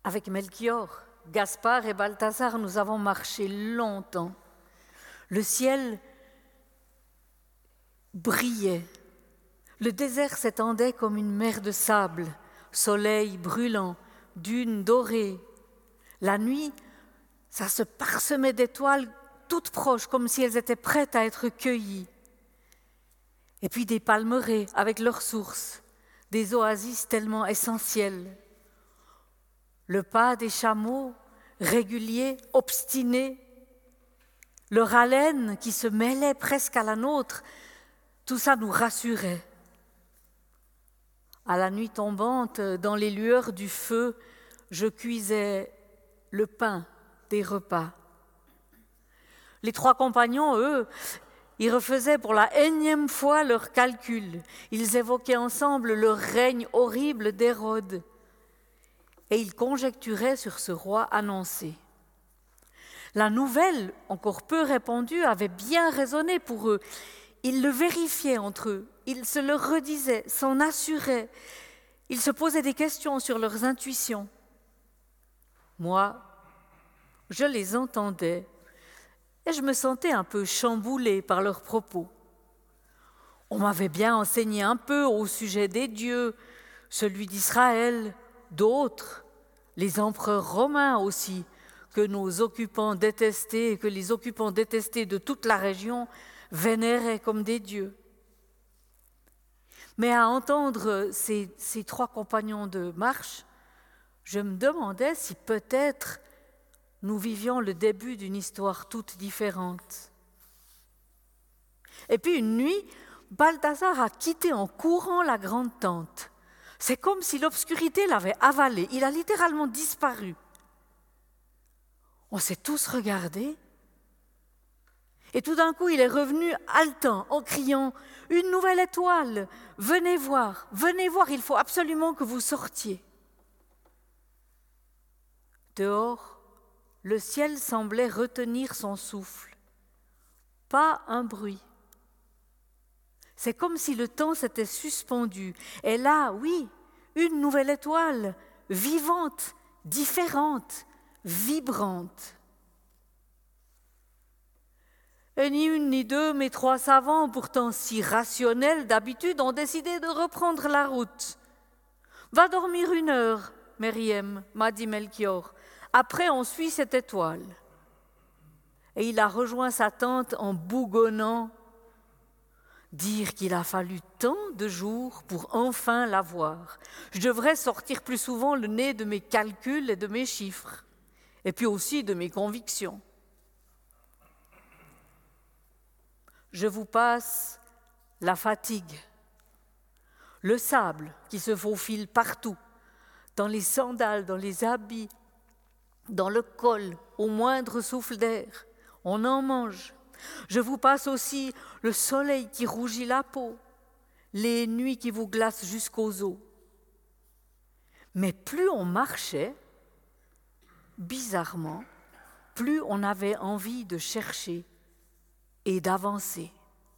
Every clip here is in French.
Avec Melchior, Gaspard et Balthazar, nous avons marché longtemps. Le ciel brillait. Le désert s'étendait comme une mer de sable, soleil brûlant, dunes dorées. La nuit, ça se parsemait d'étoiles toutes proches, comme si elles étaient prêtes à être cueillies. Et puis des palmeraies avec leurs sources, des oasis tellement essentielles. Le pas des chameaux, régulier, obstiné, leur haleine qui se mêlait presque à la nôtre, tout ça nous rassurait. À la nuit tombante, dans les lueurs du feu, je cuisais le pain des repas. Les 3 compagnons, eux, ils refaisaient pour la énième fois leurs calculs. Ils évoquaient ensemble le règne horrible d'Hérode. Et ils conjecturaient sur ce roi annoncé. La nouvelle, encore peu répandue, avait bien résonné pour eux. Ils le vérifiaient entre eux, ils se le redisaient, s'en assuraient. Ils se posaient des questions sur leurs intuitions. Moi, je les entendais et je me sentais un peu chamboulée par leurs propos. On m'avait bien enseigné un peu au sujet des dieux, celui d'Israël, d'autres, les empereurs romains aussi, que nos occupants détestaient et que les occupants détestés de toute la région vénéraient comme des dieux. Mais à entendre ces 3 compagnons de marche, je me demandais si peut-être nous vivions le début d'une histoire toute différente. Et puis une nuit, Balthazar a quitté en courant la grande tente. C'est comme si l'obscurité l'avait avalé. Il a littéralement disparu. On s'est tous regardés. Et tout d'un coup, il est revenu haletant, en criant « Une nouvelle étoile! Venez voir, il faut absolument que vous sortiez. » Dehors, le ciel semblait retenir son souffle. Pas un bruit. C'est comme si le temps s'était suspendu. Et là, oui, une nouvelle étoile, vivante, différente, vibrante. Et ni une ni deux, mes 3 savants, pourtant si rationnels d'habitude, ont décidé de reprendre la route. « Va dormir 1 heure, Meriem, m'a dit Melchior. Après, on suit cette étoile. » Et il a rejoint sa tente en bougonnant. Dire qu'il a fallu tant de jours pour enfin la voir. Je devrais sortir plus souvent le nez de mes calculs et de mes chiffres, et puis aussi de mes convictions. Je vous passe la fatigue, le sable qui se faufile partout, dans les sandales, dans les habits, dans le col, au moindre souffle d'air. On en mange. Je vous passe aussi le soleil qui rougit la peau, les nuits qui vous glacent jusqu'aux os. Mais plus on marchait, bizarrement, plus on avait envie de chercher et d'avancer.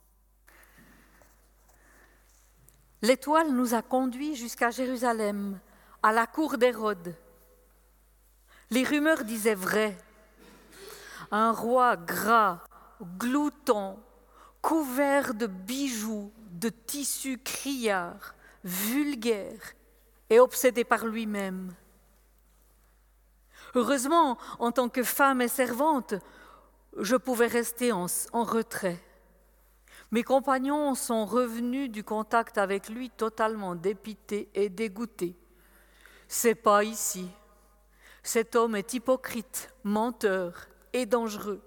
L'étoile nous a conduits jusqu'à Jérusalem, à la cour d'Hérode. Les rumeurs disaient vrai. Un roi gras, glouton, couvert de bijoux, de tissus criards, vulgaire et obsédé par lui-même. Heureusement, en tant que femme et servante, je pouvais rester en retrait. Mes compagnons sont revenus du contact avec lui totalement dépités et dégoûtés. C'est pas ici. Cet homme est hypocrite, menteur et dangereux.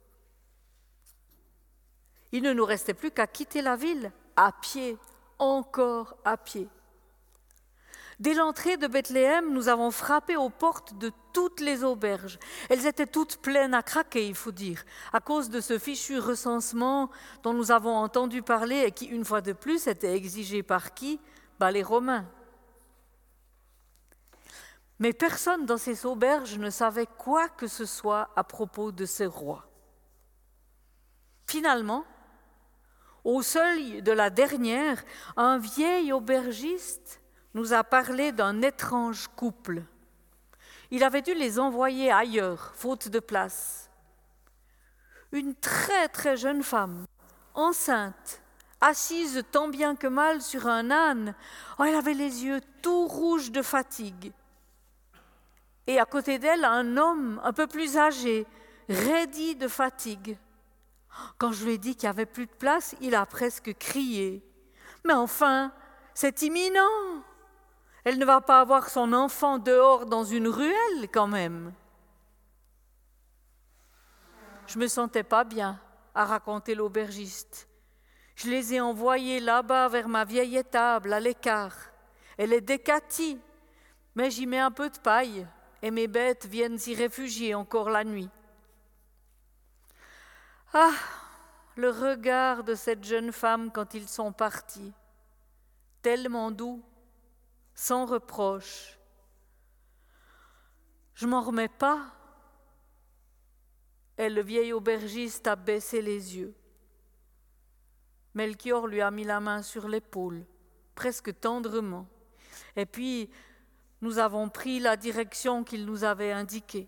Il ne nous restait plus qu'à quitter la ville, à pied, encore à pied. Dès l'entrée de Bethléem, nous avons frappé aux portes de toutes les auberges. Elles étaient toutes pleines à craquer, il faut dire, à cause de ce fichu recensement dont nous avons entendu parler et qui, une fois de plus, était exigé par qui ? Les Romains. Mais personne dans ces auberges ne savait quoi que ce soit à propos de ces rois. Finalement, au seuil de la dernière, un vieil aubergiste nous a parlé d'un étrange couple. Il avait dû les envoyer ailleurs, faute de place. Une très très jeune femme, enceinte, assise tant bien que mal sur un âne, elle avait les yeux tout rouges de fatigue. Et à côté d'elle, un homme un peu plus âgé, raidi de fatigue. Quand je lui ai dit qu'il n'y avait plus de place, il a presque crié. « Mais enfin, c'est imminent! Elle ne va pas avoir son enfant dehors dans une ruelle quand même. » Je me sentais pas bien, a raconté l'aubergiste. Je les ai envoyés là-bas vers ma vieille étable, à l'écart. Elle est décatie, mais j'y mets un peu de paille et mes bêtes viennent s'y réfugier encore la nuit. Ah, le regard de cette jeune femme quand ils sont partis, tellement doux, sans reproche. Je m'en remets pas. Et le vieil aubergiste a baissé les yeux. Melchior lui a mis la main sur l'épaule, presque tendrement. Et puis, nous avons pris la direction qu'il nous avait indiquée.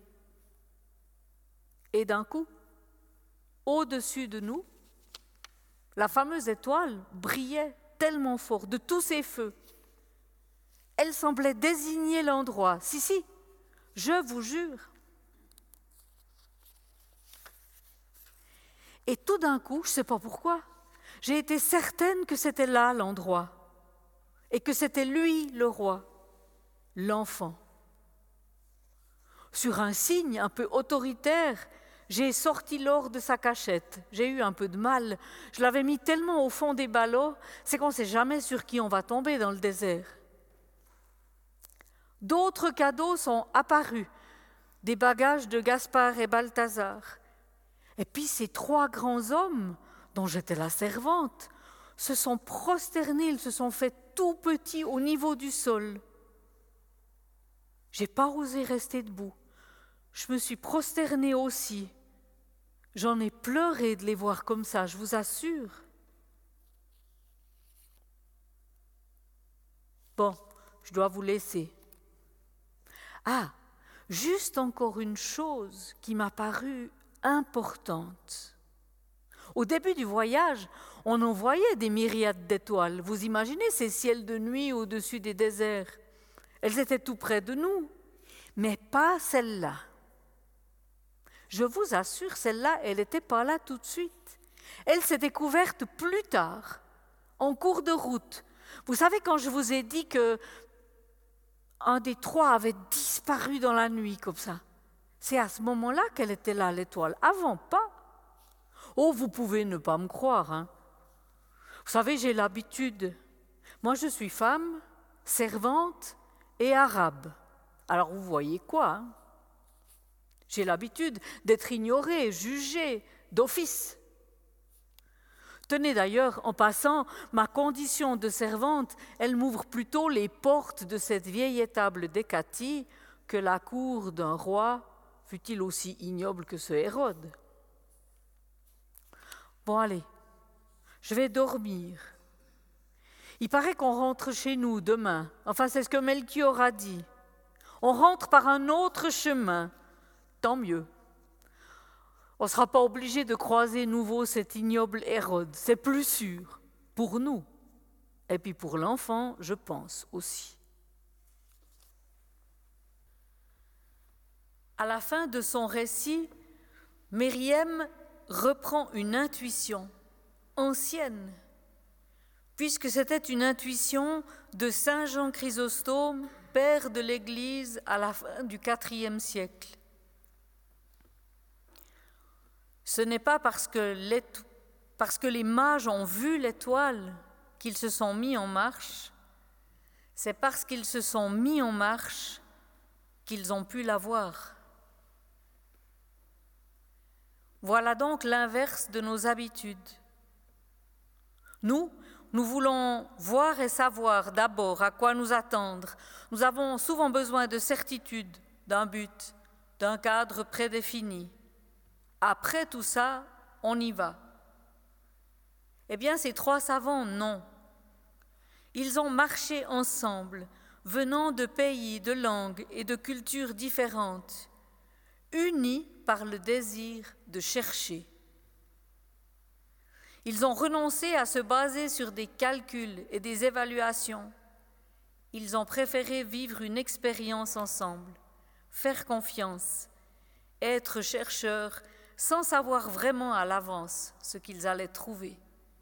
Et d'un coup, au-dessus de nous, la fameuse étoile brillait tellement fort de tous ses feux. Elle semblait désigner l'endroit. Si, je vous jure. Et tout d'un coup, je ne sais pas pourquoi, j'ai été certaine que c'était là l'endroit et que c'était lui le roi, l'enfant. Sur un signe un peu autoritaire, j'ai sorti l'or de sa cachette. J'ai eu un peu de mal. Je l'avais mis tellement au fond des ballots, c'est qu'on ne sait jamais sur qui on va tomber dans le désert. D'autres cadeaux sont apparus, des bagages de Gaspard et Balthazar. Et puis ces trois grands hommes, dont j'étais la servante, se sont prosternés, ils se sont fait tout petits au niveau du sol. Je n'ai pas osé rester debout. Je me suis prosternée aussi. J'en ai pleuré de les voir comme ça, je vous assure. Bon, je dois vous laisser. Ah, juste encore une chose qui m'a paru importante. Au début du voyage, on en voyait des myriades d'étoiles. Vous imaginez ces ciels de nuit au-dessus des déserts? Elles étaient tout près de nous, mais pas celle-là. Je vous assure, celle-là, elle n'était pas là tout de suite. Elle s'est découverte plus tard, en cours de route. Vous savez, quand je vous ai dit que un des trois avait disparu dans la nuit comme ça, c'est à ce moment-là qu'elle était là, l'étoile. Avant, pas. Oh, vous pouvez ne pas me croire, hein. Vous savez, j'ai l'habitude. Moi, je suis femme, servante et arabe. Alors, vous voyez quoi, hein? J'ai l'habitude d'être ignorée, jugée, d'office. Tenez d'ailleurs, en passant, ma condition de servante, elle m'ouvre plutôt les portes de cette vieille étable décatie que la cour d'un roi, fût-il aussi ignoble que ce Hérode. Bon, allez, je vais dormir. Il paraît qu'on rentre chez nous demain. Enfin, c'est ce que Melchior a dit. On rentre par un autre chemin. Tant mieux. On ne sera pas obligé de croiser nouveau cet ignoble Hérode. C'est plus sûr, pour nous. Et puis pour l'enfant, je pense aussi. À la fin de son récit, Myriam reprend une intuition ancienne, puisque c'était une intuition de Saint Jean Chrysostome, père de l'Église à la fin du IVe siècle. Ce n'est pas parce que les mages ont vu l'étoile qu'ils se sont mis en marche, c'est parce qu'ils se sont mis en marche qu'ils ont pu la voir. Voilà donc l'inverse de nos habitudes. Nous voulons voir et savoir d'abord à quoi nous attendre. Nous avons souvent besoin de certitude, d'un but, d'un cadre prédéfini. Après tout ça, on y va. Eh bien, ces trois savants, non. Ils ont marché ensemble, venant de pays, de langues et de cultures différentes, unis par le désir de chercher. Ils ont renoncé à se baser sur des calculs et des évaluations. Ils ont préféré vivre une expérience ensemble, faire confiance, être chercheurs sans savoir vraiment à l'avance ce qu'ils allaient trouver.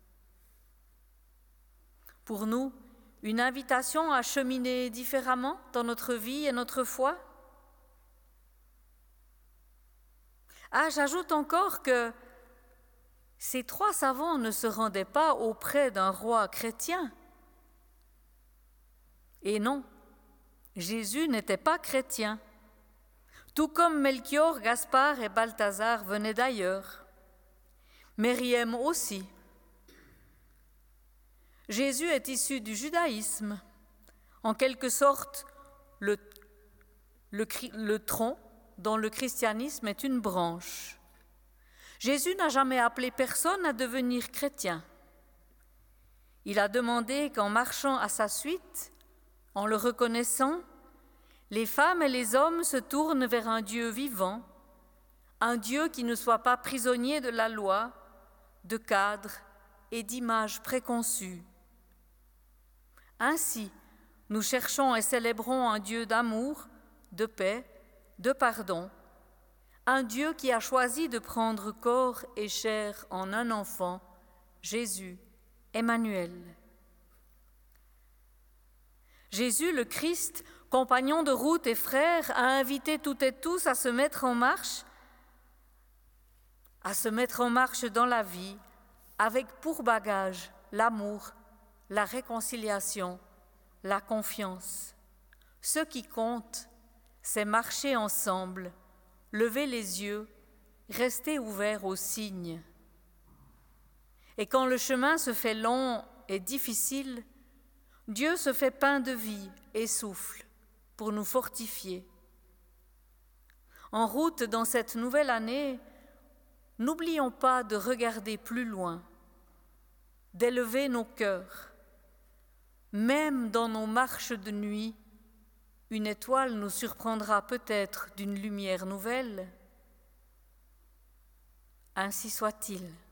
Pour nous, une invitation à cheminer différemment dans notre vie et notre foi. J'ajoute encore que ces 3 savants ne se rendaient pas auprès d'un roi chrétien. Et non, Jésus n'était pas chrétien, tout comme Melchior, Gaspard et Balthazar venaient d'ailleurs. Mériam aussi. Jésus est issu du judaïsme, en quelque sorte le tronc dont le christianisme est une branche. Jésus n'a jamais appelé personne à devenir chrétien. Il a demandé qu'en marchant à sa suite, en le reconnaissant, les femmes et les hommes se tournent vers un Dieu vivant, un Dieu qui ne soit pas prisonnier de la loi, de cadres et d'images préconçues. Ainsi, nous cherchons et célébrons un Dieu d'amour, de paix, de pardon, un Dieu qui a choisi de prendre corps et chair en un enfant, Jésus, Emmanuel. Jésus, le Christ, compagnon de route et frère, a invité toutes et tous à se mettre en marche dans la vie, avec pour bagage l'amour, la réconciliation, la confiance. Ce qui compte, c'est marcher ensemble, lever les yeux, rester ouverts aux signes. Et quand le chemin se fait long et difficile, Dieu se fait pain de vie et souffle pour nous fortifier. En route dans cette nouvelle année, n'oublions pas de regarder plus loin, d'élever nos cœurs. Même dans nos marches de nuit, une étoile nous surprendra peut-être d'une lumière nouvelle. Ainsi soit-il.